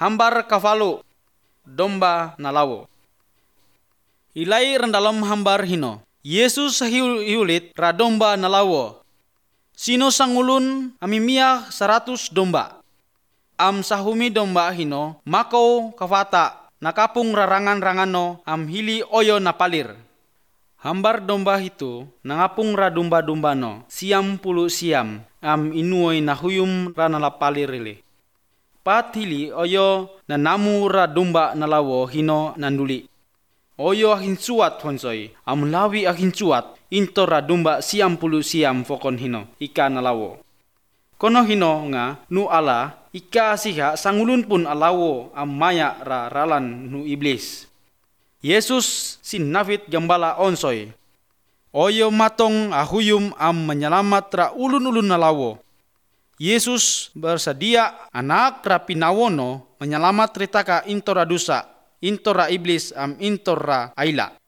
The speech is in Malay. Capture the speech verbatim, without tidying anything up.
hambar kavalu, domba nalawo. Ilai rendalam hambar hino, Yesus hiulit ra domba nalawo. Sino sangulun amimia seratus domba. Am sahumi domba hino, mako kavata, nakapung rarangan-rangano am hili oyo napalir. Hambar domba itu, nangapung ra domba-domba no, siam pulu siam, am inuoy nahuyum ra nalapalir ili. Pat hili oyo na namu ra domba nalawo hino nanduli. Oyo ahin suat honsoy, am lawi ahin suat, into ra domba siam pulu siam fokon hino, ika nalawo. Kono hino nga, nu ala, ika siha sangulun pun alawo am maya ra ralan nu iblis. Yesus sin nafit gambala onsoy. Oyo matong ahuyum am menyelamat ra ulun-ulun nalawo. Yesus bersedia anak ra pinawono menyelamat ritaka intora dosa, intora iblis am intora aila.